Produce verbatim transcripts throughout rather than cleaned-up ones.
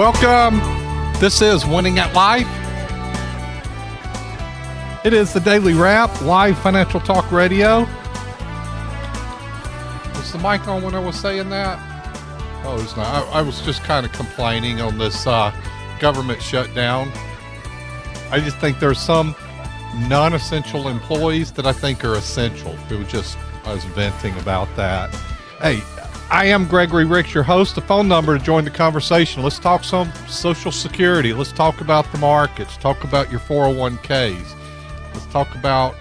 Welcome. This is Winning at Life. It is the Daily Wrap, live financial talk radio. Was the mic on when I was saying that? Oh, it's not. I, I was just kind of complaining on this uh, government shutdown. I just think there's some non-essential employees that I think are essential. It was just, I was venting about that. Hey, I am Gregory Ricks, your host. The phone number to join the conversation. Let's talk some Social Security. Let's talk about the markets. Talk about your four oh one k's. Let's talk about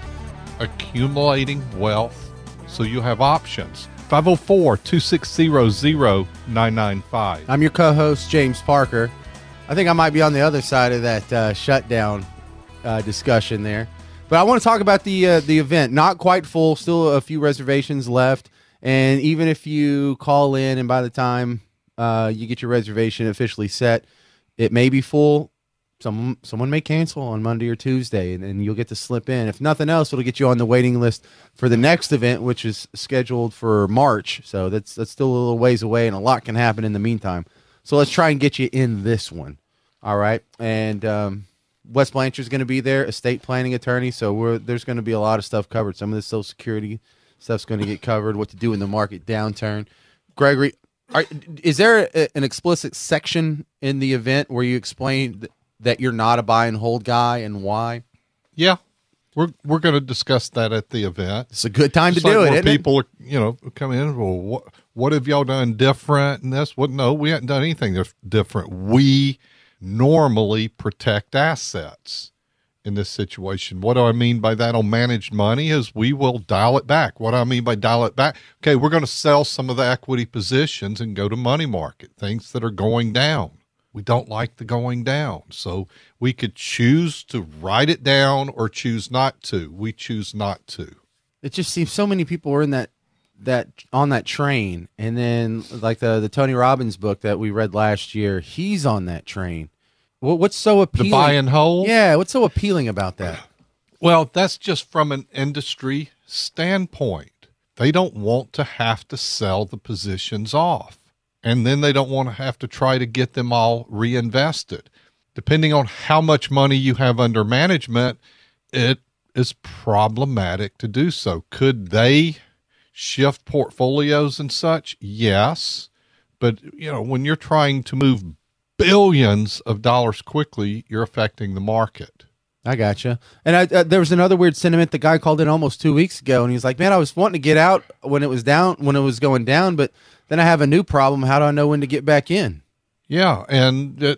accumulating wealth so you have options. five oh four, two six zero, zero nine nine five. I'm your co-host, James Parker. I think I might be on the other side of that uh, shutdown uh, discussion there. But I want to talk about the uh, the event. Not quite full, still a few reservations left. And even if you call in and by the time uh, you get your reservation officially set, it may be full. Some, someone may cancel on Monday or Tuesday, and, and you'll get to slip in. If nothing else, it'll get you on the waiting list for the next event, which is scheduled for March. So that's that's still a little ways away, and a lot can happen in the meantime. So let's try and get you in this one. All right. And um, Wes Blanchard's going to be there, estate planning attorney. So we're, there's going to be a lot of stuff covered. Some of the Social Security stuff's going to get covered, what to do in the market downturn. Gregory, are, is there a, an explicit section in the event where you explain th- that you're not a buy and hold guy and why? Yeah, we're we're going to discuss that at the event. It's a good time Just to do like it, isn't people, it? Are, you know, come in. Well, what what have y'all done different in this? Well, no, we haven't done anything different. We normally protect assets in this situation. What do I mean by that on managed money is we will dial it back. What do I mean by dial it back? Okay, we're going to sell some of the equity positions and go to money market, things that are going down. We don't like the going down. So we could choose to write it down or choose not to. We choose not to. It just seems so many people were in that that on that train. And then like the, the Tony Robbins book that we read last year, he's on that train. What, what's so appealing? The buy and hold? Yeah, what's so appealing about that? Well, that's just from an industry standpoint. They don't want to have to sell the positions off. And then they don't want to have to try to get them all reinvested. Depending on how much money you have under management, it is problematic to do so. Could they shift portfolios and such? Yes. But, you know, when you're trying to move billions of dollars quickly, you're affecting the market. I gotcha. And I, uh, there was another weird sentiment. The guy called in almost two weeks ago, and he's like, man, I was wanting to get out when it was down, when it was going down, but then I have a new problem. How do I know when to get back in? Yeah, and it,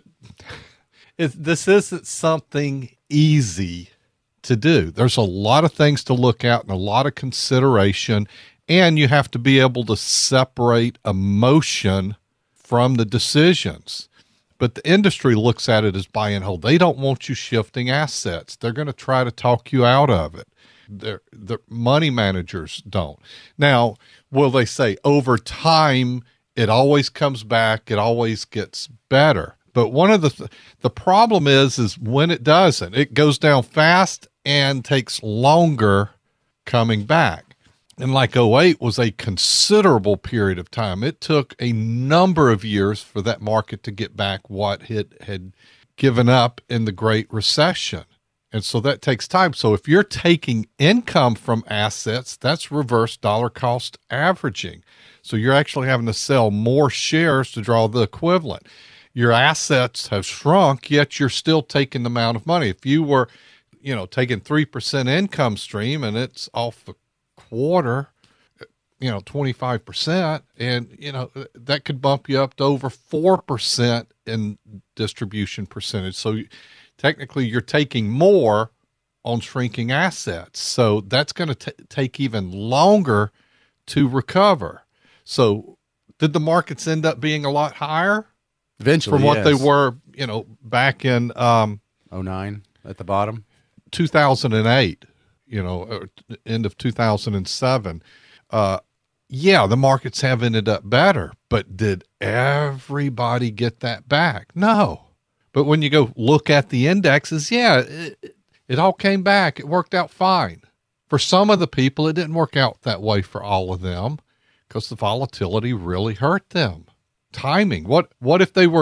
it, this isn't something easy to do. There's a lot of things to look at and a lot of consideration, and you have to be able to separate emotion from the decisions. But the industry looks at it as buy and hold. They don't want you shifting assets. They're going to try to talk you out of it. They're, the money managers don't. Now, will they say over time, it always comes back, it always gets better? But one of the th- the problem is, is when it doesn't, it goes down fast and takes longer coming back. And like oh eight was a considerable period of time. It took a number of years for that market to get back what it had given up in the Great Recession. And so that takes time. So if you're taking income from assets, that's reverse dollar cost averaging. So you're actually having to sell more shares to draw the equivalent. Your assets have shrunk, yet you're still taking the amount of money. If you were, you know, taking three percent income stream and it's off a quarter, you know, twenty-five percent, and, you know, that could bump you up to over four percent in distribution percentage. So technically you're taking more on shrinking assets. So that's going to take even longer to recover. So did the markets end up being a lot higher? Eventually, from what yes. they were, you know, back in um, oh nine at the bottom? two thousand eight, you know, end of two thousand seven. Uh, yeah, the markets have ended up better, but did everybody get that back? No. But when you go look at the indexes, yeah, it, it all came back. It worked out fine. For some of the people, it didn't work out that way for all of them because the volatility really hurt them. Timing. What what if they were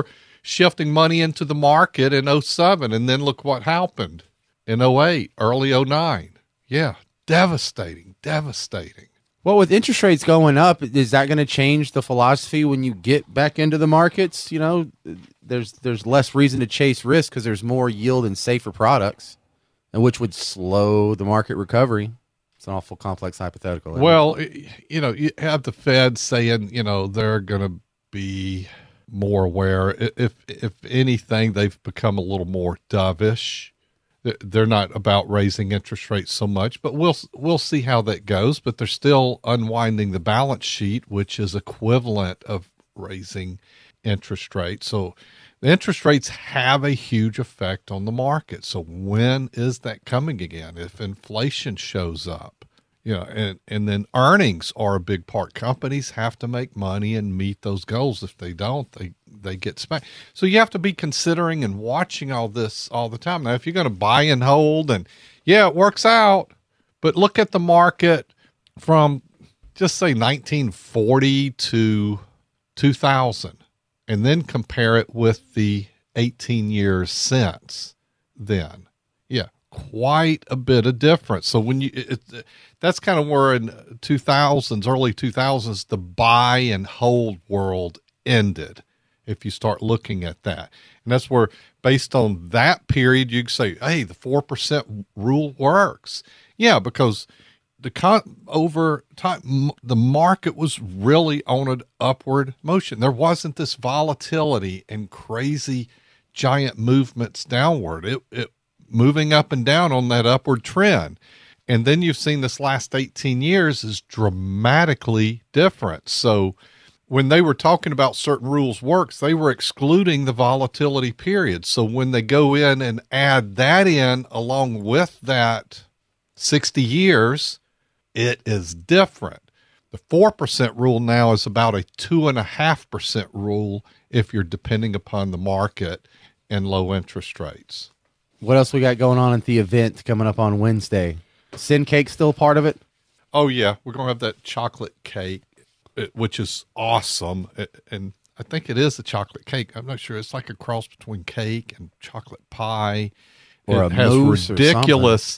shifting money into the market in oh seven, and then look what happened in oh eight, early oh nine. Yeah, devastating, devastating. Well, with interest rates going up, is that going to change the philosophy when you get back into the markets? You know, there's there's less reason to chase risk because there's more yield and safer products, and which would slow the market recovery. It's an awful complex hypothetical. Well, you know, you have the Fed saying, you know, they're going to be more aware. If if anything, they've become a little more dovish. They're not about raising interest rates so much, but we'll we'll see how that goes. But they're still unwinding the balance sheet, which is equivalent of raising interest rates. So the interest rates have a huge effect on the market. So when is that coming again? If inflation shows up, you know, and, and then earnings are a big part. Companies have to make money and meet those goals. If they don't, they they get smacked. So you have to be considering and watching all this all the time. Now, if you're going to buy and hold, and yeah, it works out, but look at the market from just say nineteen forty to two thousand, and then compare it with the eighteen years since then. Yeah, quite a bit of difference. So when you, it, it, that's kind of where in two thousands, early two thousands, the buy and hold world ended. If you start looking at that, and that's where, based on that period, you can say, hey, the four percent rule works. Yeah, because the con- over time, the market was really on an upward motion. There wasn't this volatility and crazy giant movements downward. It, it moving up and down on that upward trend. And then you've seen this last eighteen years is dramatically different. So when they were talking about certain rules works, they were excluding the volatility period. So when they go in and add that in along with that sixty years, it is different. The four percent rule now is about a two point five percent rule if you're depending upon the market and low interest rates. What else we got going on at the event coming up on Wednesday? Sin Cake still part of it? Oh, yeah. We're going to have that chocolate cake, which is awesome. And I think it is a chocolate cake. I'm not sure. It's like a cross between cake and chocolate pie. Or it a has mousse ridiculous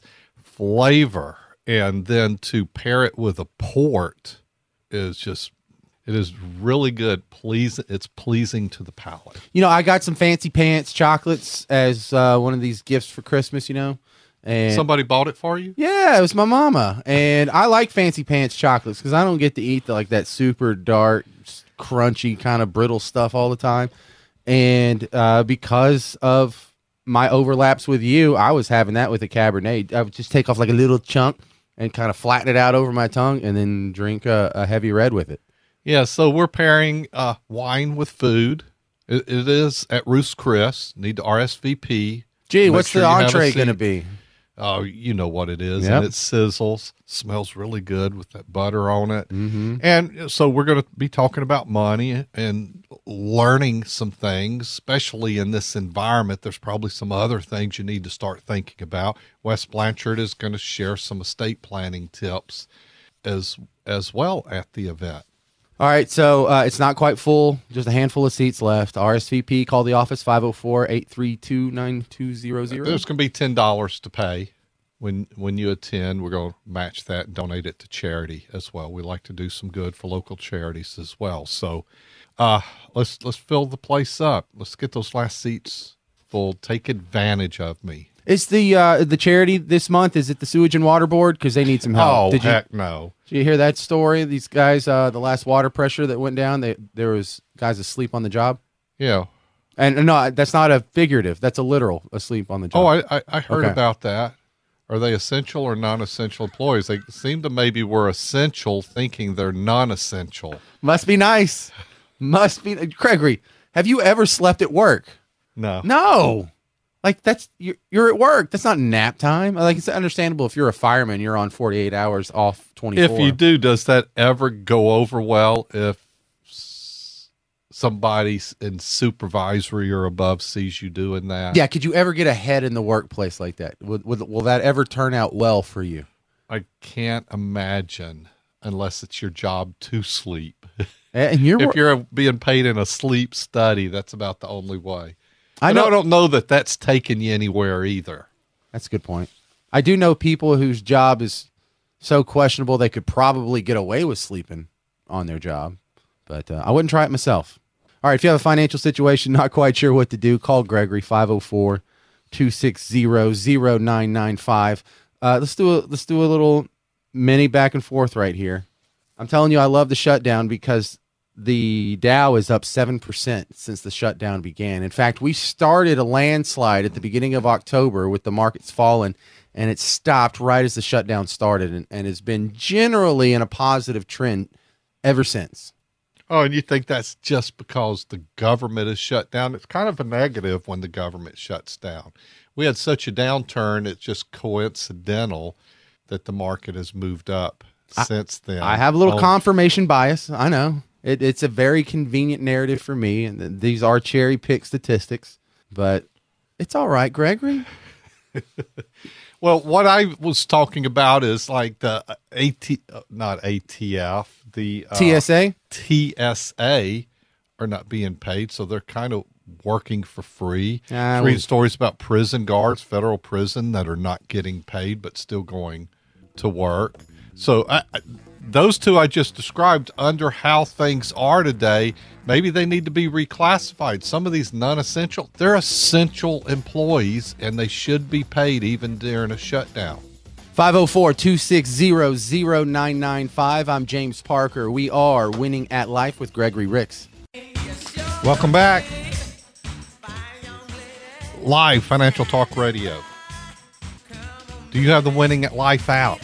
flavor. And then to pair it with a port is just, it is really good. Please, it's pleasing to the palate. You know, I got some Fancy Pants chocolates as uh, one of these gifts for Christmas, you know. And somebody bought it for you? Yeah, it was my mama. And I like Fancy Pants chocolates because I don't get to eat the, like that super dark, crunchy, kind of brittle stuff all the time. And uh, because of my overlaps with you, I was having that with a Cabernet. I would just take off like a little chunk and kind of flatten it out over my tongue and then drink a, a heavy red with it. Yeah, so we're pairing uh, wine with food. It, it is at Ruth's Chris. Need to R S V P. Gee, Make what's sure the you have a entree seat. going to be? Oh, you know what it is. Yep. And it sizzles, smells really good with that butter on it. Mm-hmm. And so we're going to be talking about money and learning some things, especially in this environment. There's probably some other things you need to start thinking about. Wes Blanchard is going to share some estate planning tips as as well at the event. All right, so uh, it's not quite full. Just a handful of seats left. R S V P, call the office, five oh four, eight three two, nine two zero zero. There's going to be ten dollars to pay when when you attend. We're going to match that and donate it to charity as well. We like to do some good for local charities as well. So uh, let's let's fill the place up. Let's get those last seats full. Take advantage of me. Is the uh, the charity this month, is it the Sewage and Water Board? Because they need some help. Oh, did you, heck no. Did you hear that story? These guys, uh, the last water pressure that went down, they, there was guys asleep on the job. Yeah. And no, that's not a figurative. That's a literal asleep on the job. Oh, I, I, I heard Okay. about that. Are they essential or non-essential employees? They seem to maybe were essential thinking they're non-essential. Must be nice. Must be. Gregory, have you ever slept at work? No. No. Like, that's, you're, you're at work. That's not nap time. Like, it's understandable if you're a fireman, you're on forty-eight hours off twenty-four. If you do, does that ever go over well if s- somebody in supervisory or above sees you doing that? Yeah, could you ever get ahead in the workplace like that? Would, would, will that ever turn out well for you? I can't imagine unless it's your job to sleep. And you're if you're being paid in a sleep study, that's about the only way. I I, know. I don't know that that's taking you anywhere either. That's a good point. I do know people whose job is so questionable they could probably get away with sleeping on their job, but uh, I wouldn't try it myself. All right, if you have a financial situation, not quite sure what to do, call Gregory, five oh four, two six zero, zero nine nine five. Uh, let's do a, let's do a little mini back and forth right here. I'm telling you, I love the shutdown because the Dow is up seven percent since the shutdown began. In fact, we started a landslide at the beginning of October with the markets falling, and it stopped right as the shutdown started and, and has been generally in a positive trend ever since. Oh, and you think that's just because the government is shut down? It's kind of a negative when the government shuts down. We had such a downturn, it's just coincidental that the market has moved up I, since then. I have a little oh, confirmation bias. I know. It, it's a very convenient narrative for me, and th- these are cherry pick statistics, but it's all right, Gregory. Well, what I was talking about is like the A T, not A T F, the uh, T S A? T S A are not being paid, so they're kind of working for free. Uh, I was reading stories about prison guards, federal prison, that are not getting paid but still going to work. So I, I, those two I just described, under how things are today, maybe they need to be reclassified. Some of these non-essential, they're essential employees, and they should be paid even during a shutdown. five oh four, two six zero, zero nine nine five. I'm James Parker. We are Winning at Life with Gregory Ricks. Welcome back. Live Financial Talk Radio. Do you have the Winning at Life app?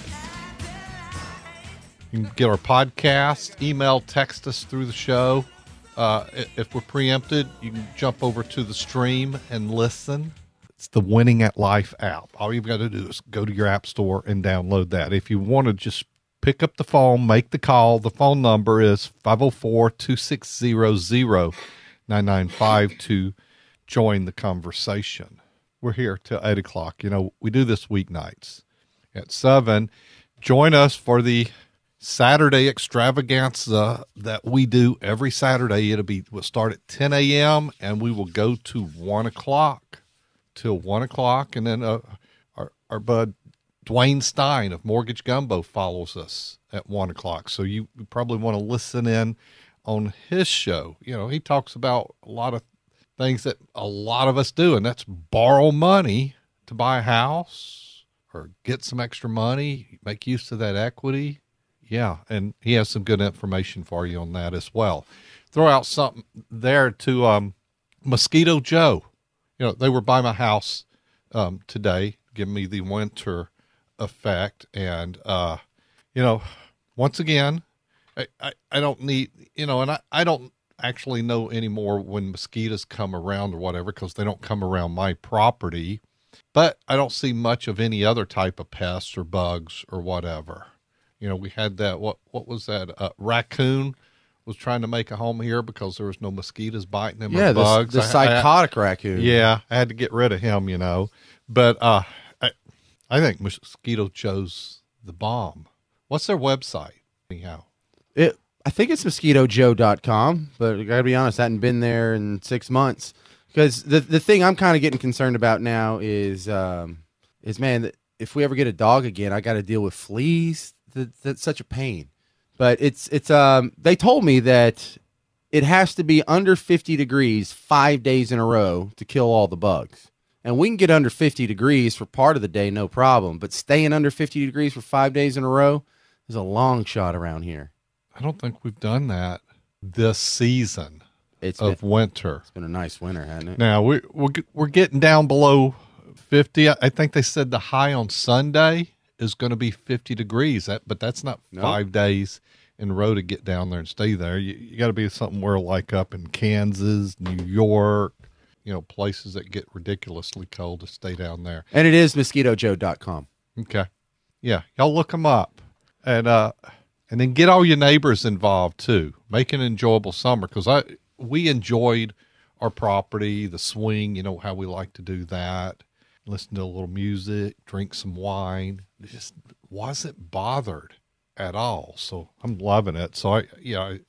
You can get our podcast, email, text us through the show. Uh, if we're preempted, you can jump over to the stream and listen. It's the Winning at Life app. All you've got to do is go to your app store and download that. If you want to just pick up the phone, make the call, the phone number is five oh four, two six zero, zero nine nine five to join the conversation. We're here till eight o'clock. You know, we do this weeknights at seven. Join us for the Saturday extravaganza that we do every Saturday. It'll be, we'll start at ten a.m. and we will go to one o'clock till one o'clock. And then uh, our, our bud Dwayne Stein of Mortgage Gumbo follows us at one o'clock. So you probably want to listen in on his show. You know, he talks about a lot of things that a lot of us do, and that's borrow money to buy a house or get some extra money, make use of that equity. Yeah, and he has some good information for you on that as well. Throw out something there to um, Mosquito Joe. You know, they were by my house um, today, giving me the winter effect. And, uh, you know, once again, I, I, I don't need, you know, and I, I don't actually know anymore when mosquitoes come around or whatever, because they don't come around my property. But I don't see much of any other type of pests or bugs or whatever. You know, we had that, what what was that, uh, raccoon was trying to make a home here because there was no mosquitoes biting him Yeah, or bugs. the, the I- psychotic I, raccoon. Yeah, I had to get rid of him, you know. But uh, I, I think Mosquito Joe's the bomb. What's their website, anyhow? It, I think it's mosquito joe dot com, but I gotta be honest, I hadn't been there in six months. Because the the thing I'm kind of getting concerned about now is, um, is man, if we ever get a dog again, I got to deal with fleas. That, that's such a pain. But it's it's um they told me that it has to be under fifty degrees five days in a row to kill all the bugs. And we can get under fifty degrees for part of the day, no problem. But staying under fifty degrees for five days in a row is a long shot around here. I don't think we've done that this season It's of been, winter. it's been a nice winter, hasn't it? Now, we, we're, we're getting down below fifty. I think they said the high on Sunday is going to be fifty degrees, that, but that's not No. five days in a row to get down there and stay there. You, you got to be somewhere like up in Kansas, New York, you know, places that get ridiculously cold to stay down there. And it is mosquito joe dot com. Okay. Yeah. Y'all look them up. And, uh, and then get all your neighbors involved too. Make an enjoyable summer. Cause I, we enjoyed our property, the swing, you know, how we like to do that. Listen to a little music, drink some wine. It just wasn't bothered at all. So I'm loving it. So I, yeah, I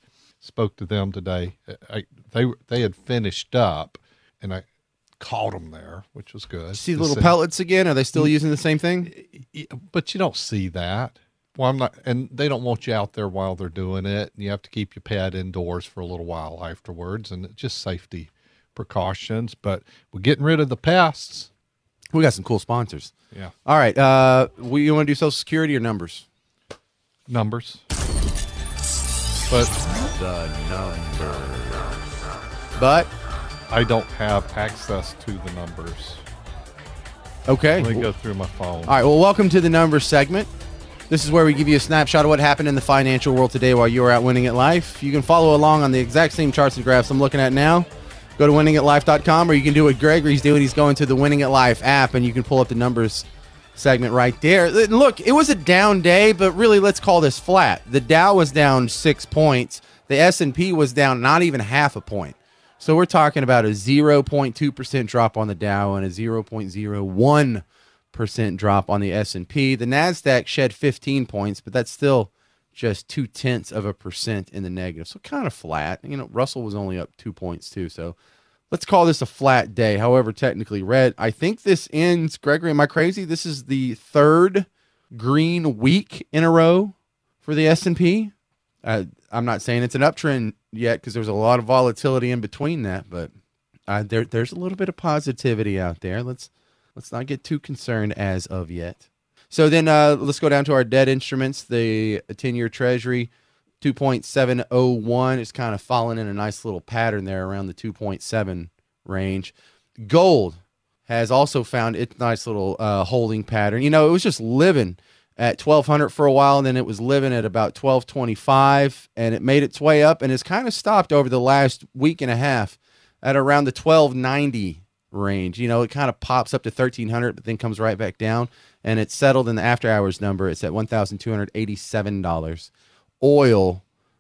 spoke to them today. I, they they had finished up, and I caught them there, which was good. See the little pellets again? Are they still using the same thing? But you don't see that. Well, I'm not, and they don't want you out there while they're doing it. And you have to keep your pet indoors for a little while afterwards, and it's just safety precautions. But we're getting rid of the pests. We got some cool sponsors. Yeah. All right. Uh, we, you want to do Social Security or numbers? Numbers. But the numbers. But I don't have access to the numbers. Okay. Let me go through my phone. All right. Well, welcome to the numbers segment. This is where we give you a snapshot of what happened in the financial world today while you were out winning at life. You can follow along on the exact same charts and graphs I'm looking at now. Go to winning at life dot com, or you can do what Gregory's doing. He's going to the Winning at Life app, and you can pull up the numbers segment right there. Look, it was a down day, but really, let's call this flat. The Dow was down six points. The S and P was down not even half a point. So we're talking about a zero point two percent drop on the Dow and a zero point zero one percent drop on the S and P. The NASDAQ shed fifteen points, but that's still just two-tenths of a percent in the negative. So kind of flat. You know, Russell was only up two points too. So let's call this a flat day, however technically red. I think this ends, Gregory, am I crazy? This is the third green week in a row for the S and P. Uh, I'm not saying it's an uptrend yet because there's a lot of volatility in between that, but uh, there, there's a little bit of positivity out there. Let's let's not get too concerned as of yet. So then uh, let's go down to our debt instruments. The ten-year Treasury, two point seven oh one. It's kind of falling in a nice little pattern there around the two point seven range. Gold has also found its nice little uh, holding pattern. You know, it was just living at twelve hundred for a while, and then it was living at about twelve twenty-five, and it made its way up, and it's kind of stopped over the last week and a half at around the twelve ninety range. You know, it kind of pops up to thirteen hundred, but then comes right back down, and it's settled in the after hours number. It's at one thousand two hundred eighty-seven dollars. Oil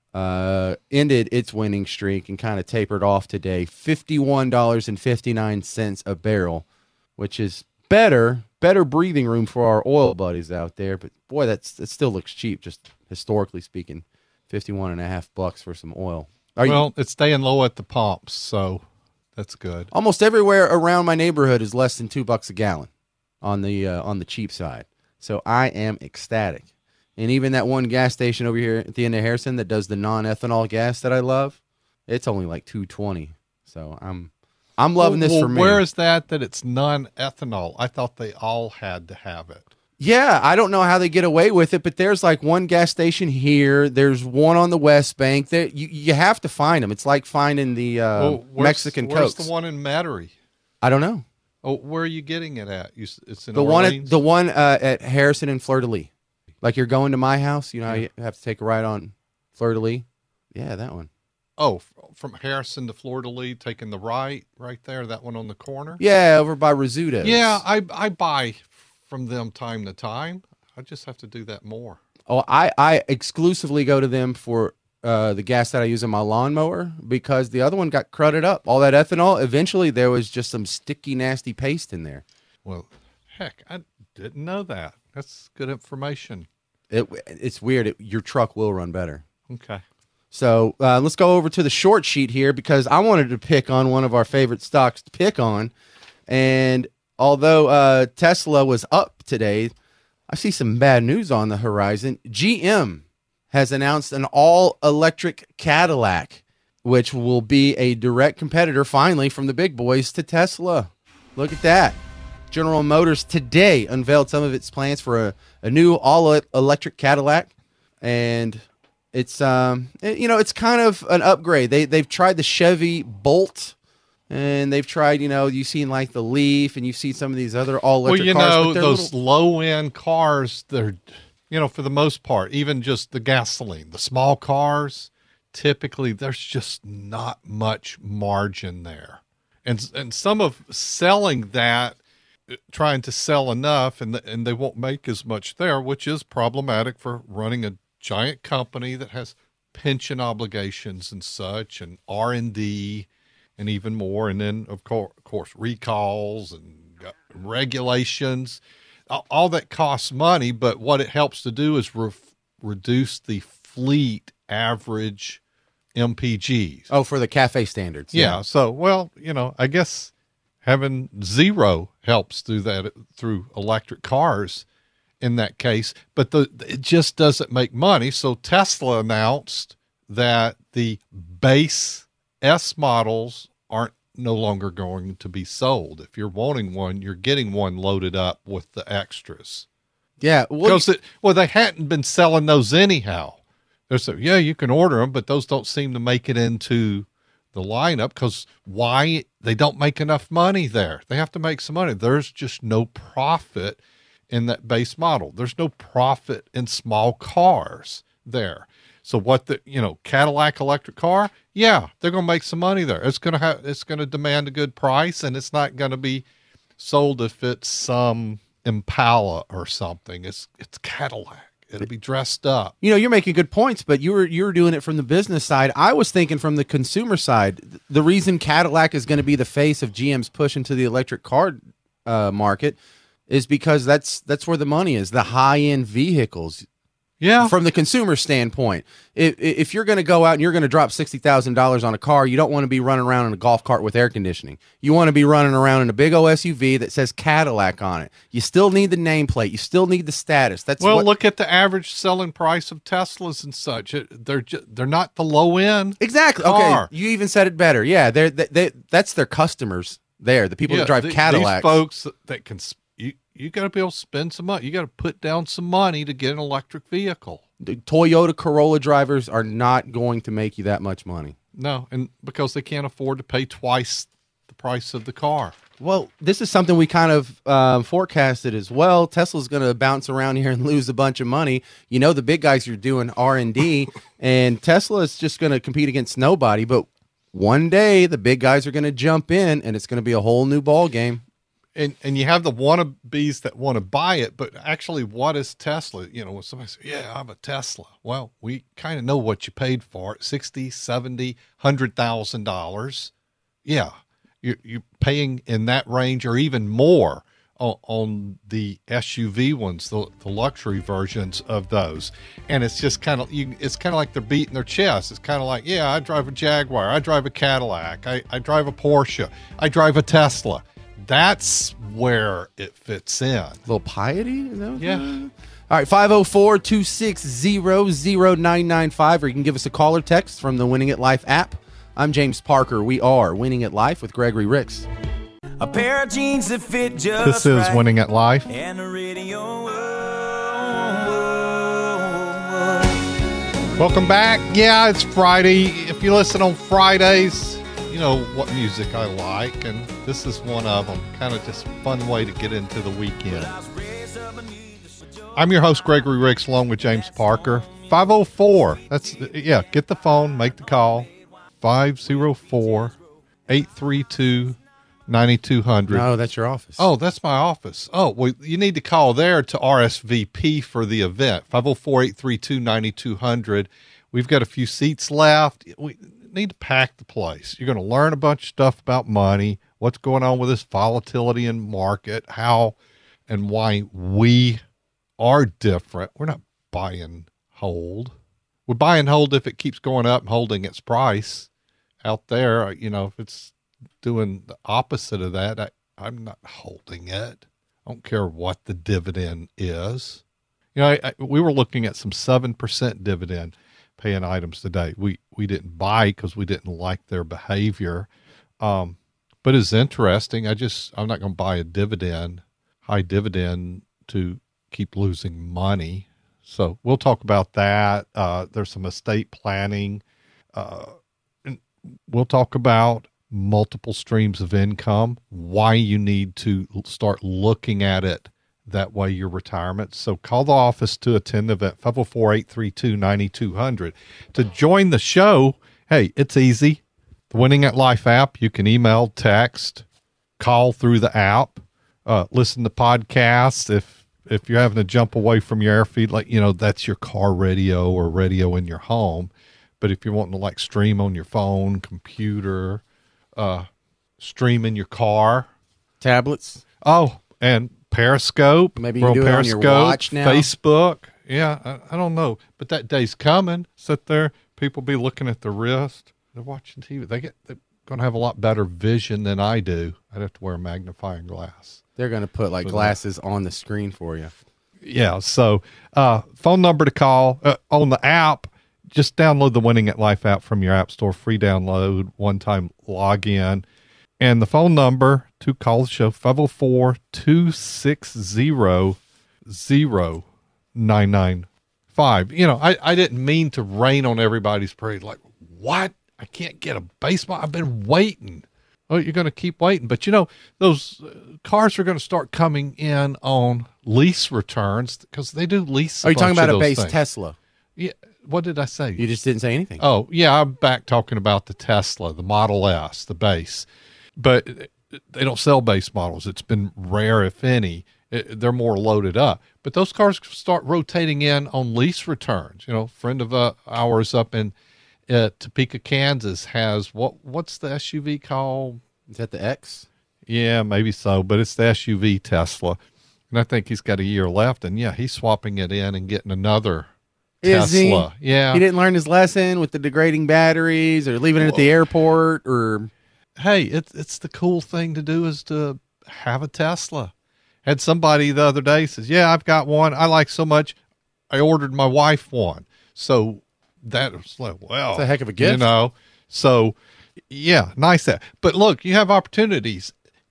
uh, ended its winning streak and kind of tapered off today, fifty-one dollars and fifty-nine cents a barrel, which is better, better breathing room for our oil buddies out there. But boy, that's that still looks cheap, just historically speaking. fifty-one and a half bucks for some oil. Are well, you, it's staying low at the pumps, so that's good. Almost everywhere around my neighborhood is less than two bucks a gallon on the uh, on the cheap side. So I am ecstatic. And even that one gas station over here at the end of Harrison that does the non-ethanol gas that I love, it's only like two twenty. So I'm I'm loving well, this well, for me. Where is that that it's non-ethanol? I thought they all had to have it. Yeah, I don't know how they get away with it, but there's like one gas station here. There's one on the West Bank. There, you you have to find them. It's like finding the uh, well, where's, Mexican where's Cokes. the one in Metairie? I don't know. Oh, where are you getting it at? You, it's in the one Orleans? at the one uh, at Harrison and Fleur de Lis. Like you're going to my house, you know, yeah. You have to take a ride on Fleur de Lis. Yeah, that one. Oh, from Harrison to Fleur de Lis, taking the right, right there, that one on the corner? Yeah, over by Rizzuto's. Yeah, I I buy from them time to time. I just have to do that more. Oh, I, I exclusively go to them for uh, the gas that I use in my lawnmower because the other one got crudded up. All that ethanol, eventually there was just some sticky, nasty paste in there. Well, heck, I didn't know that. That's good information. It It's weird. It, your truck will run better. Okay. So uh, let's go over to the short sheet here because I wanted to pick on one of our favorite stocks to pick on. And although uh, Tesla was up today, I see some bad news on the horizon. G M has announced an all-electric Cadillac, which will be a direct competitor, finally, from the big boys to Tesla. Look at that. General Motors today unveiled some of its plans for a, a new all-electric Cadillac, and it's um it, you know it's kind of an upgrade. They they've tried the Chevy Bolt, and they've tried you know you've seen like the Leaf, and you've seen some of these other all-electric well, you cars. know but those little... low-end cars, they're you know for the most part, even just the gasoline, the small cars, typically there's just not much margin there, and and some of selling that. Trying to sell enough and the, and they won't make as much there, which is problematic for running a giant company that has pension obligations and such and R and D and even more. And then, of course, of course recalls and regulations. All that costs money, but what it helps to do is re- reduce the fleet average M P Gs. Oh, for the cafe standards. Yeah. So, well, you know, I guess having zero helps through that, through electric cars in that case, but the, it just doesn't make money. So Tesla announced that the base S models aren't no longer going to be sold. If you're wanting one, you're getting one loaded up with the extras. Yeah. Well, Because it, well, they hadn't been selling those anyhow. They're so, yeah, you can order them, but those don't seem to make it into the lineup because why? They don't make enough money there. They have to make some money. There's just no profit in that base model. There's no profit in small cars there. So what the, you know, Cadillac electric car, yeah, they're going to make some money there. It's going to have, it's going to demand a good price, and it's not going to be sold if it's some Impala or something. It's, it's Cadillac. It'll be dressed up. You know, you're making good points, but you were you were doing it from the business side. I was thinking from the consumer side. The reason Cadillac is going to be the face of G M's push into the electric car uh, market is because that's that's where the money is. The high end vehicles. Yeah. From the consumer standpoint, if if you're going to go out and you're going to drop sixty thousand dollars on a car, you don't want to be running around in a golf cart with air conditioning. You want to be running around in a big old S U V that says Cadillac on it. You still need the nameplate. You still need the status. That's well, what, look at the average selling price of Teslas and such. It, they're ju- they're not the low end. Exactly. car. Okay, you even said it better. Yeah, they're they, they that's their customers. There, the people Yeah, that drive th- Cadillacs. These folks that can, sp- you you got to be able to spend some money. You got to put down some money to get an electric vehicle. The Toyota Corolla drivers are not going to make you that much money. No, and because they can't afford to pay twice the price of the car. Well, this is something we kind of um, forecasted as well. Tesla's going to bounce around here and lose a bunch of money. You know, the big guys are doing R and D, and Tesla is just going to compete against nobody. But one day, the big guys are going to jump in, and it's going to be a whole new ball game. And and you have the wannabes that want to buy it, but actually, what is Tesla? You know, when somebody says, yeah, I'm a Tesla. Well, we kind of know what you paid for it, sixty, seventy, one hundred thousand dollars. Yeah, you're, you're paying in that range or even more on, on the S U V ones, the, the luxury versions of those. And it's just kind of, you, it's kind of like they're beating their chest. It's kind of like, yeah, I drive a Jaguar. I drive a Cadillac. I, I drive a Porsche. I drive a Tesla. That's where it fits in. A little piety? Is that Yeah. All right, five oh four, two six zero, zero nine nine five, or you can give us a call or text from the Winning at Life app. I'm James Parker. We are Winning at Life with Gregory Ricks. A pair of jeans that fit just This is right. Winning at Life. And a radio. Welcome back. Yeah, it's Friday. If you listen on Fridays, you know what music I like, and this is one of them. Kind of just a fun way to get into the weekend. I'm your host, Gregory Ricks, along with James Parker. five oh four. That's, yeah, get the phone, make the call. five oh four, eight three two, nine two hundred. No, that's your office. Oh, that's my office. Oh, well, you need to call there to R S V P for the event. five oh four, eight three two, nine two hundred. We've got a few seats left. We need to pack the place. You're going to learn a bunch of stuff about money, what's going on with this volatility in market, how and why we are different. We're not buy and hold. We're buy and hold if it keeps going up and holding its price. Out there, you know, if it's doing the opposite of that, I, I'm not holding it. I don't care what the dividend is. You know, I, I, we were looking at some seven percent dividend paying items today. We we didn't buy because we didn't like their behavior. Um, but it's interesting. I just, I'm not going to buy a dividend, high dividend to keep losing money. So we'll talk about that. Uh, there's some estate planning. Uh, and we'll talk about multiple streams of income, why you need to start looking at it that way, your retirement. So call the office to attend the event, five oh four, eight three two, nine two hundred. To join the show, hey, it's easy. The Winning at Life app, you can email, text, call through the app, uh, listen to podcasts. If if you're having to jump away from your airfeed, like, you know, that's your car radio or radio in your home. But if you're wanting to like stream on your phone, computer, uh, stream in your car. Tablets. Oh, and Periscope. Maybe We're you on do it on your watch now. Facebook. Yeah, I, I don't know. But that day's coming. Sit there, people be looking at the wrist. They're watching T V. They get, they're going to have a lot better vision than I do. I'd have to wear a magnifying glass. They're going to put like So glasses on the screen for you. Yeah. So, uh, phone number to call uh, on the app. Just download the Winning at Life app from your app store. Free download, one time login. And the phone number to call the show, five oh four, two six zero, zero nine nine five. You know, I, I didn't mean to rain on everybody's parade. Like, what? I can't get a baseball. I've been waiting. Oh, you're going to keep waiting. But, you know, those uh, cars are going to start coming in on lease returns because they do lease. Are you talking about a those base things. Tesla? Yeah. What did I say? You just didn't say anything. Oh, yeah. I'm back talking about the Tesla, the Model S, the base. But they don't sell base models. It's been rare, if any. It, they're more loaded up. But those cars start rotating in on lease returns. You know, a friend of uh, ours up in uh, Topeka, Kansas has what? What's the S U V called? Is that the X? Yeah, maybe so. But it's the S U V Tesla, and I think he's got a year left. And yeah, he's swapping it in and getting another Is Tesla. he? Yeah, He didn't learn his lesson with the degrading batteries or leaving it at the airport or. Hey, it's it's the cool thing to do is to have a Tesla. Had somebody the other day says, "Yeah, I've got one. I like so much, I ordered my wife one." So that was like, well, It's a heck of a gift. you know. So yeah, nice that. But look, you have opportunities,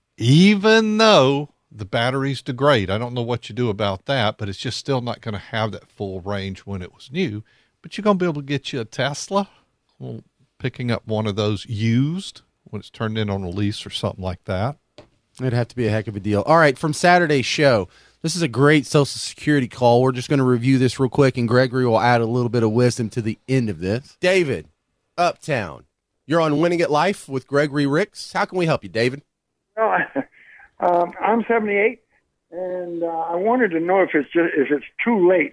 even though the batteries degrade. I don't know what you do about that, but it's just still not going to have that full range when it was new. But you're going to be able to get you a Tesla. Well, picking up one of those used when it's turned in on a lease or something like that. It'd have to be a heck of a deal. All right, from Saturday's show, this is a great Social Security call. We're just going to review this real quick, and Gregory will add a little bit of wisdom to the end of this. David, Uptown, you're on Winning at Life with Gregory Ricks. How can we help you, David? Well, I, um, I'm seventy-eight, and uh, I wanted to know if it's just, if it's too late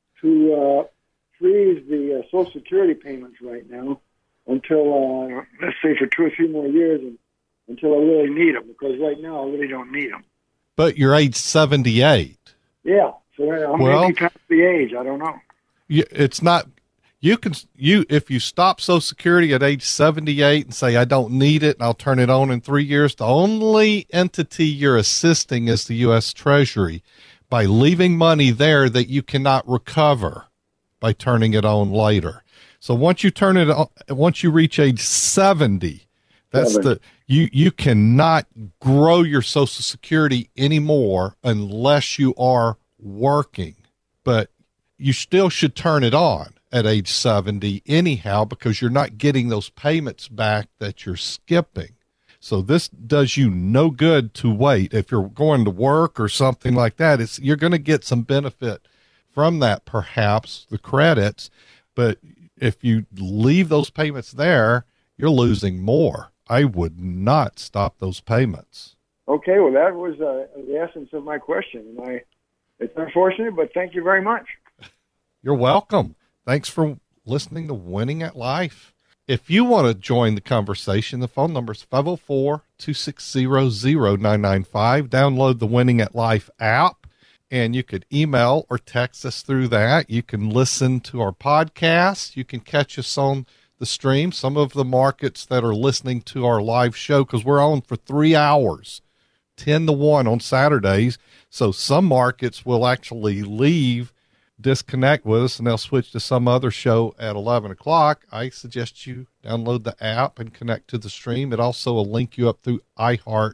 to uh, freeze the uh, Social Security payments right now until, uh, let's say, for two or three more years, and, until I really need them, because right now I really don't need them. But you're age seventy-eight. Yeah, so uh, how Well- many times the age? I don't know. You, it's not, you can, you, if you stop Social Security at age seventy-eight and say, I don't need it and I'll turn it on in three years, the only entity you're assisting is the U S Treasury by leaving money there that you cannot recover by turning it on later. So once you turn it on, once you reach age seventy, that's Seven. the, you, you cannot grow your Social Security anymore unless you are working, but you still should turn it on at age seventy anyhow, because you're not getting those payments back that you're skipping. So this does you no good to wait. If you're going to work or something like that, it's, you're going to get some benefit from that, perhaps the credits, but if you leave those payments there, you're losing more. I would not stop those payments. Okay, well, that was uh, the essence of my question. And I, it's unfortunate, but thank you very much. You're welcome. Thanks for listening to Winning at Life. If you want to join the conversation, the phone number is five oh four, two six zero, zero nine nine five. Download the Winning at Life app, and you could email or text us through that. You can listen to our podcast. You can catch us on the stream. Some of the markets that are listening to our live show, because we're on for three hours, ten to one on Saturdays. So some markets will actually leave, disconnect with us, and they'll switch to some other show at eleven o'clock. I suggest you download the app and connect to the stream. It also will link you up through iHeart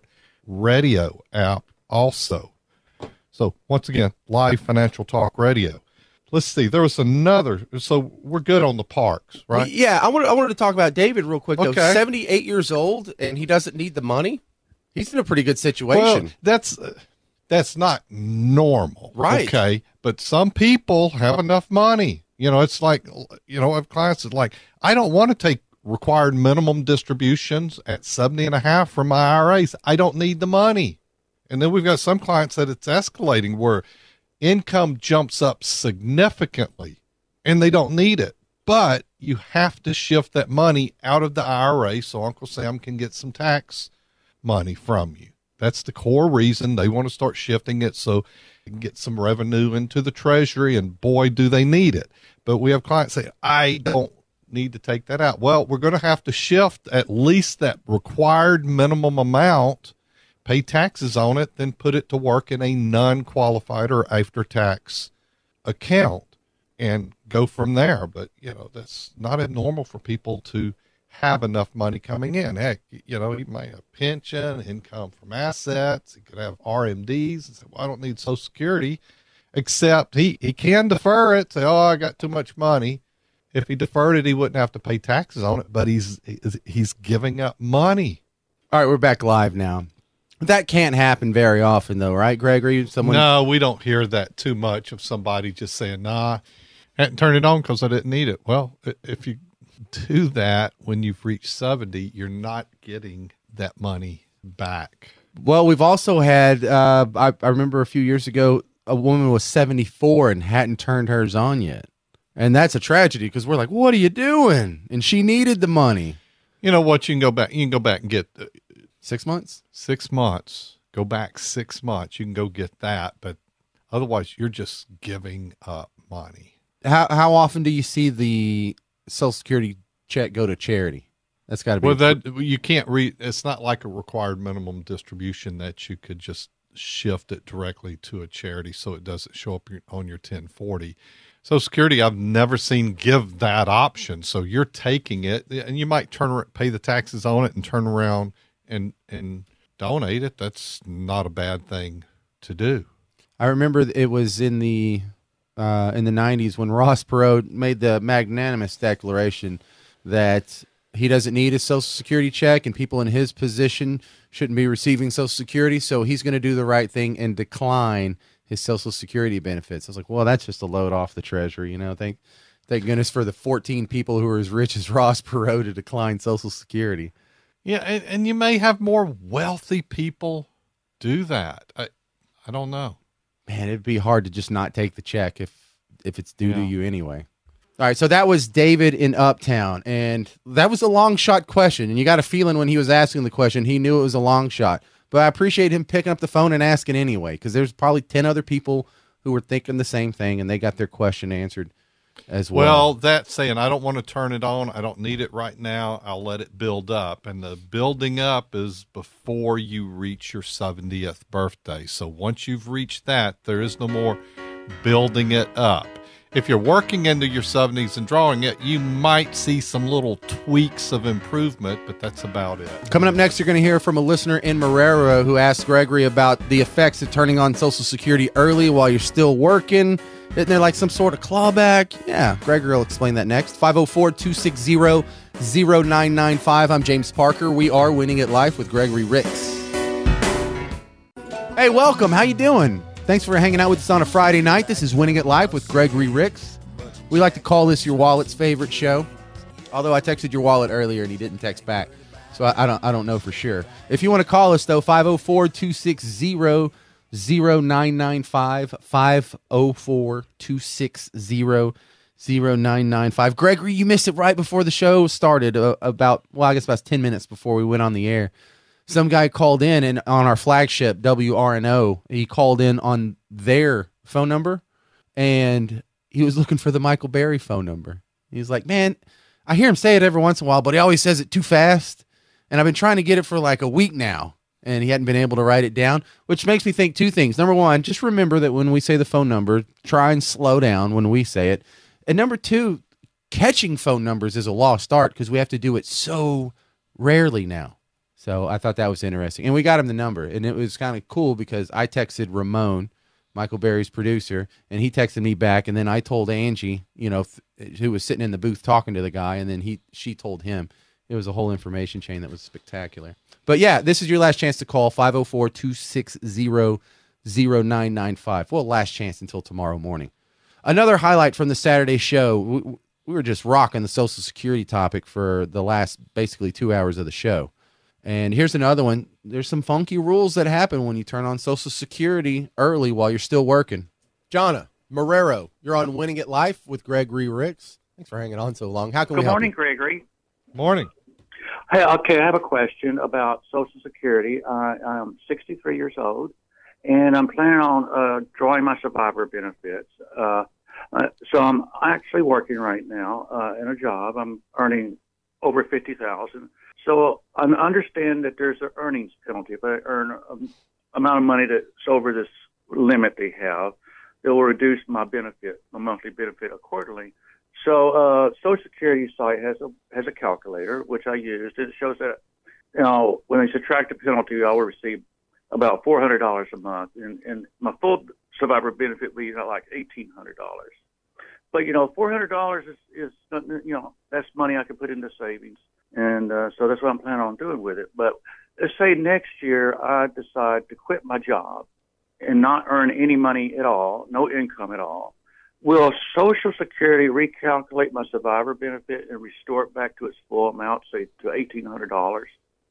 Radio app also. So once again, live financial talk radio. Let's see. There was another. So we're good on the parks, right? Yeah, I wanted, I wanted to talk about David real quick, though. Okay. seventy-eight years old, and he doesn't need the money. He's in a pretty good situation. Well, that's uh, that's not normal, Right. Okay, but some people have enough money. You know, it's like, you know, I have clients that like, I don't want to take required minimum distributions at seventy and a half from my I R As. I don't need the money. And then we've got some clients that it's escalating where income jumps up significantly and they don't need it, but you have to shift that money out of the I R A so Uncle Sam can get some tax money from you. That's the core reason they want to start shifting it so they can get some revenue into the treasury, and boy, do they need it. But we have clients say, I don't need to take that out. Well, we're going to have to shift at least that required minimum amount, pay taxes on it, then put it to work in a non-qualified or after-tax account and go from there. But, you know, that's not abnormal for people to have enough money coming in. Heck, you know, he might have pension, income from assets. He could have R M Ds and say, well, I don't need Social Security, except he, he can defer it, say, oh, I got too much money. If he deferred it, he wouldn't have to pay taxes on it, but he's, he's giving up money. All right, we're back live now. That can't happen very often, though, right, Gregory? Someone... No, we don't hear that too much of somebody just saying, nah, I hadn't turned it on because I didn't need it. Well, if you do that when you've reached seventy, you're not getting that money back. Well, we've also had, uh, I, I remember a few years ago, a woman was seventy-four and hadn't turned hers on yet. And that's a tragedy because we're like, what are you doing? And she needed the money. You know what? You can go back. You can go back and get uh, six months, six months, go back six months. You can go get that. But otherwise you're just giving up money. How, how often do you see the Social Security check go to charity? That's got to be. Well, that you can't read. It's not like a required minimum distribution that you could just shift it directly to a charity so it doesn't show up on your ten forty. Social Security, I've never seen give that option. So you're taking it, and you might turn pay the taxes on it and turn around and and donate it. That's not a bad thing to do. I remember it was in the uh, in the nineties when Ross Perot made the magnanimous declaration that he doesn't need a Social Security check and people in his position shouldn't be receiving Social Security, so he's going to do the right thing and decline his Social Security benefits. I was like, well, that's just a load off the Treasury, you know. Thank, thank goodness for the fourteen people who are as rich as Ross Perot to decline Social Security. Yeah, and, and you may have more wealthy people do that. I, I don't know. Man, it'd be hard to just not take the check if if it's due Yeah. to you anyway. All right, so that was David in Uptown, and that was a long shot question, and you got a feeling when he was asking the question, he knew it was a long shot. But I appreciate him picking up the phone and asking anyway, because there's probably ten other people who were thinking the same thing, and they got their question answered as well. Well, that's saying I don't want to turn it on. I don't need it right now. I'll let it build up. And the building up is before you reach your seventieth birthday. So once you've reached that, there is no more building it up. If you're working into your seventies and drawing it, you might see some little tweaks of improvement, but that's about it. Coming up next, you're going to hear from a listener in Marrero who asked Gregory about the effects of turning on Social Security early while you're still working. Isn't there like some sort of clawback? Yeah, Gregory will explain that next. five oh four, two six zero, zero nine nine five. I'm James Parker. We are Winning at Life with Gregory Ricks. Hey, welcome. How you doing? Thanks for hanging out with us on a Friday night. This is Winning at Life with Gregory Ricks. We like to call this your wallet's favorite show. Although I texted your wallet earlier and he didn't text back, so I, I don't I don't know for sure. If you want to call us though, five oh four, two six zero, zero nine nine five, five oh four, two six zero, zero nine nine five. Gregory, you missed it right before the show started. Uh, about well, I guess about ten minutes before we went on the air. Some guy called in and on our flagship W R N O, he called in on their phone number and he was looking for the Michael Berry phone number. He was like, man, I hear him say it every once in a while, but he always says it too fast. And I've been trying to get it for like a week now and he hadn't been able to write it down, which makes me think two things. Number one, just remember that when we say the phone number, try and slow down when we say it. And number two, catching phone numbers is a lost art because we have to do it so rarely now. So I thought that was interesting. And we got him the number. And it was kind of cool because I texted Ramon, Michael Berry's producer, and he texted me back. And then I told Angie, you know, who was sitting in the booth talking to the guy, and then he she told him. It was a whole information chain that was spectacular. But yeah, this is your last chance to call, five oh four, two six zero, zero nine nine five. Well, last chance until tomorrow morning. Another highlight from the Saturday show, we, we were just rocking the Social Security topic for the last basically two hours of the show. And here's another one. There's some funky rules that happen when you turn on Social Security early while you're still working. Jonna Marrero, you're on Winning at Life with Gregory Ricks. Thanks for hanging on so long. How can Good we help morning, you? Gregory. Morning. Hey, okay, I have a question about Social Security. Uh, I'm sixty-three years old, and I'm planning on uh, drawing my survivor benefits. Uh, Uh, so I'm actually working right now uh, in a job. I'm earning over fifty thousand. So I understand that there's an earnings penalty. If I earn an amount of money that's over this limit they have, it will reduce my benefit, my monthly benefit accordingly. So uh, Social Security site has a has a calculator which I used. It shows that you know when they subtract the penalty, I will receive about four hundred dollars a month, and, and my full survivor benefit will be you know, like eighteen hundred dollars. But you know, four hundred dollars is is you know that's money I can put into savings, and uh, so that's what I'm planning on doing with it. But let's say next year I decide to quit my job and not earn any money at all, no income at all. Will Social Security recalculate my survivor benefit and restore it back to its full amount, say to eighteen hundred dollars?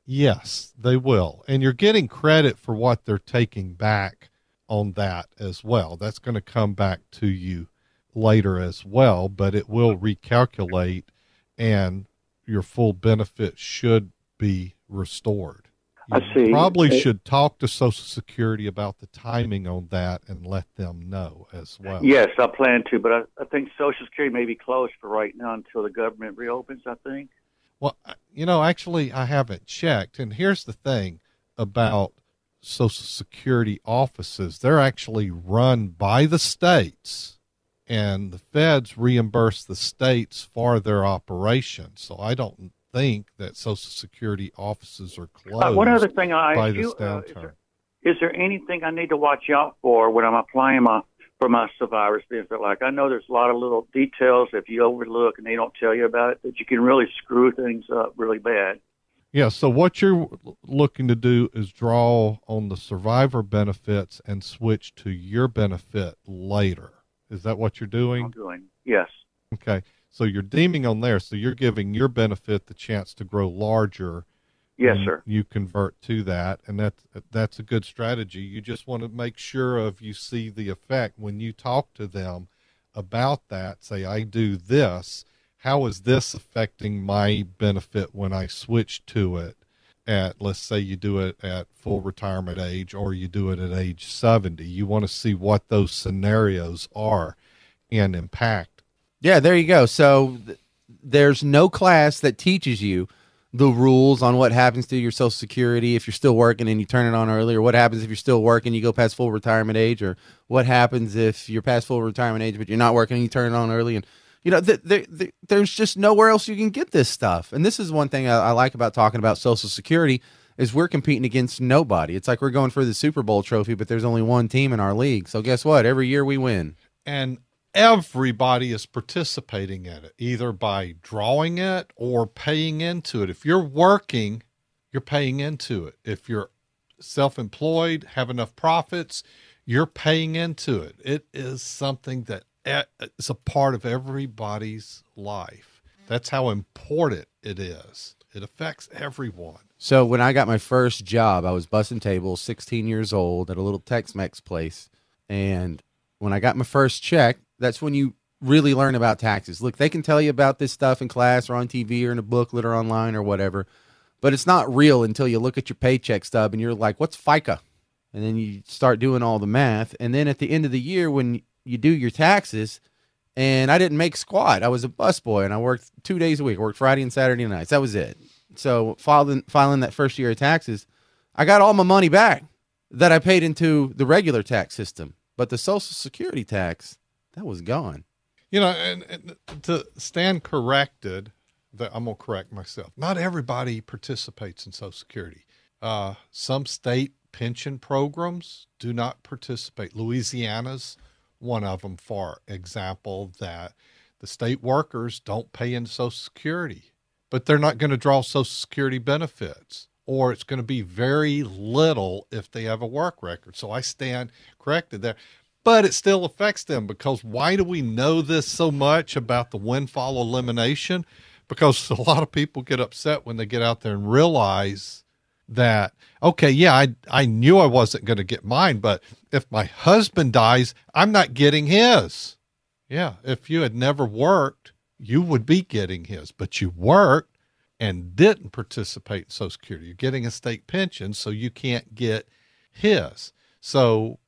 Yes, they will. And you're getting credit for what they're taking back on that as well. That's going to come back to you later as well, but it will recalculate and your full benefit should be restored. You I see. Probably it, should talk to Social Security about the timing on that and let them know as well. Yes, I plan to, but I, I think Social Security may be closed for right now until the government reopens, I think. Well, you know, actually, I haven't checked. And here's the thing about Social Security offices. They're actually run by the states, and the feds reimburse the states for their operations. So I don't think that Social Security offices are closed Uh, one other thing I by ask this you, uh, is, downturn. there, is there anything I need to watch out for when I'm applying my for my survivor's benefit? Like, I know there's a lot of little details if you overlook and they don't tell you about it that you can really screw things up really bad. Yeah, so what you're looking to do is draw on the survivor benefits and switch to your benefit later. Is that what you're doing? I'm doing yes. Okay, so you're deeming on there, so you're giving your benefit the chance to grow larger. Yes, when sir. You convert to that, and that's that's a good strategy. You just want to make sure of you see the effect when you talk to them about that. Say, I do this. How is this affecting my benefit when I switch to it at, let's say you do it at full retirement age or you do it at age seventy? You want to see what those scenarios are and impact. Yeah, there you go. So th- there's no class that teaches you the rules on what happens to your Social Security if you're still working and you turn it on early, or what happens if you're still working, you go past full retirement age, or what happens if you're past full retirement age but you're not working and you turn it on early. And you know, th- th- th- there's just nowhere else you can get this stuff. And this is one thing I, I like about talking about Social Security is we're competing against nobody. It's like we're going for the Super Bowl trophy, but there's only one team in our league. So guess what? Every year we win. And everybody is participating in it, either by drawing it or paying into it. If you're working, you're paying into it. If you're self-employed, have enough profits, you're paying into it. It is something that is a part of everybody's life. That's how important it is. It affects everyone. So when I got my first job, I was bussing tables, sixteen years old, at a little Tex-Mex place. And when I got my first check, that's when you really learn about taxes. Look, they can tell you about this stuff in class or on T V or in a booklet or online or whatever, but it's not real until you look at your paycheck stub and you're like, what's FICA? And then you start doing all the math. And then at the end of the year, when you do your taxes, and I didn't make squat. I was a busboy, and I worked two days a week. I worked Friday and Saturday nights. That was it. So filing, filing that first year of taxes, I got all my money back that I paid into the regular tax system. But the Social Security tax, that was gone. You know, and, and to stand corrected, that I'm going to correct myself. Not everybody participates in Social Security. Uh, some state pension programs do not participate. Louisiana's one of them, for example, that the state workers don't pay into Social Security, but they're not going to draw Social Security benefits, or it's going to be very little if they have a work record. So I stand corrected there, but it still affects them, because why do we know this so much about the windfall elimination? Because a lot of people get upset when they get out there and realize that, okay, yeah, I I knew I wasn't going to get mine, but if my husband dies, I'm not getting his. Yeah, if you had never worked, you would be getting his, but you worked and didn't participate in Social Security. You're getting a state pension, so you can't get his. So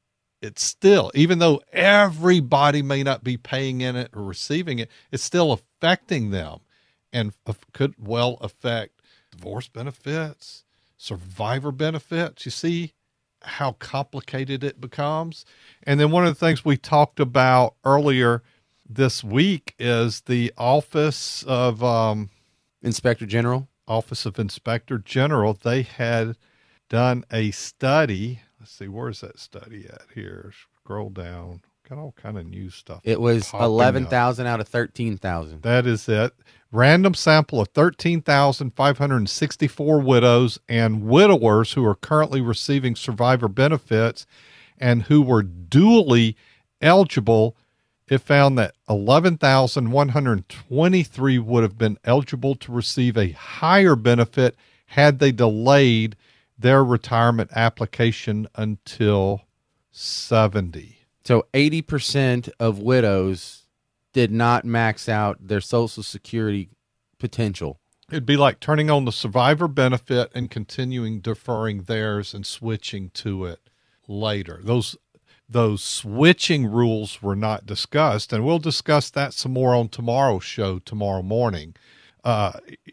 it's still, even though everybody may not be paying in it or receiving it, it's still affecting them, and f- could well affect divorce benefits, survivor benefits. You see how complicated it becomes. And then one of the things we talked about earlier this week is the Office of um, Inspector General. Office of Inspector General. They had done a study. Let's see, where's that study at here? Scroll down. Got all kind of new stuff. It was popping eleven up. thousand out of thirteen thousand. That is it. Random sample of thirteen thousand five hundred sixty-four widows and widowers who are currently receiving survivor benefits and who were duly eligible. It found that eleven thousand one hundred twenty-three would have been eligible to receive a higher benefit had they delayed their retirement application until seventy. So eighty percent of widows did not max out their Social Security potential. It'd be like turning on the survivor benefit and continuing deferring theirs and switching to it later. Those those switching rules were not discussed, and we'll discuss that some more on tomorrow's show tomorrow morning, uh,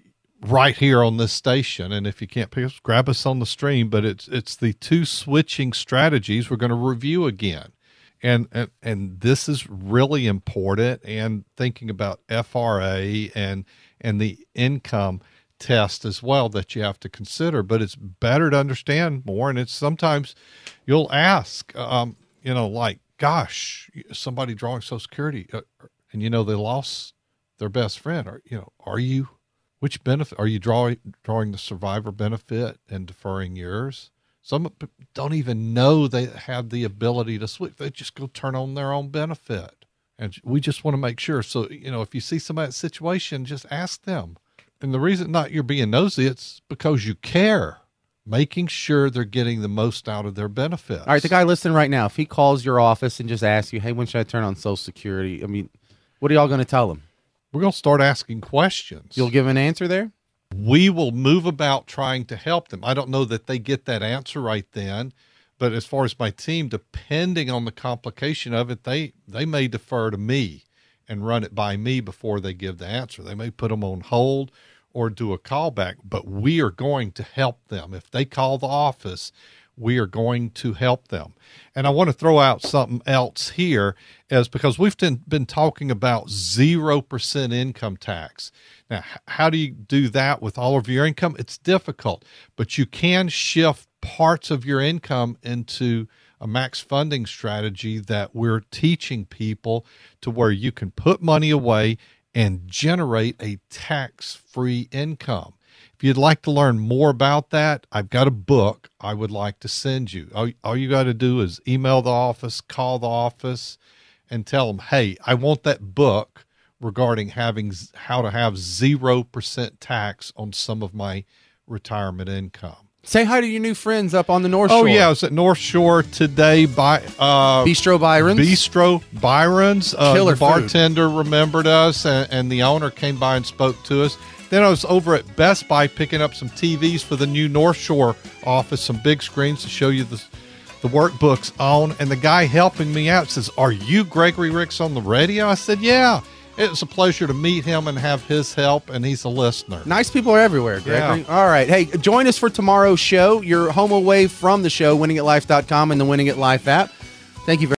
right here on this station. And if you can't pick us, grab us on the stream. But it's it's the two switching strategies we're going to review again. And, and and this is really important, and thinking about F R A and and the income test as well that you have to consider. But it's better to understand more, and it's sometimes you'll ask, um, you know, like, gosh, somebody drawing Social Security, uh, and you know they lost their best friend. Or you know, are you which benefit are you drawing drawing the survivor benefit and deferring yours? Some people don't even know they have the ability to switch. They just go turn on their own benefit. And we just want to make sure. So, you know, if you see somebody in that situation, just ask them. And the reason not you're being nosy, it's because you care, making sure they're getting the most out of their benefits. All right, the guy listening right now, if he calls your office and just asks you, hey, when should I turn on Social Security? I mean, what are y'all going to tell him? We're going to start asking questions. You'll give an answer there? We will move about trying to help them. I don't know that they get that answer right then, but as far as my team, depending on the complication of it, they, they may defer to me and run it by me before they give the answer. They may put them on hold or do a callback, but we are going to help them. If they call the office, we are going to help them. And I want to throw out something else here, is because we've been talking about zero percent income tax. Now, how do you do that with all of your income? It's difficult, but you can shift parts of your income into a max funding strategy that we're teaching people to where you can put money away and generate a tax-free income. If you'd like to learn more about that, I've got a book I would like to send you. All, all you got to do is email the office, call the office, and tell them, hey, I want that book regarding having how to have zero percent tax on some of my retirement income. Say hi to your new friends up on the North Oh, Shore. yeah, I was at North Shore today by uh, Bistro Byron's. Bistro Byron's. Uh, Killer the bartender remembered us, and, and the owner came by and spoke to us. Then I was over at Best Buy picking up some T Vs for the new North Shore office, some big screens to show you the, the workbooks on. And the guy helping me out says, are you Gregory Ricks on the radio? I said, yeah. It was a pleasure to meet him and have his help, and he's a listener. Nice people are everywhere, Gregory. Yeah. All right. Hey, join us for tomorrow's show. You're home away from the show, winning at life dot com and the Winning at Life app. Thank you very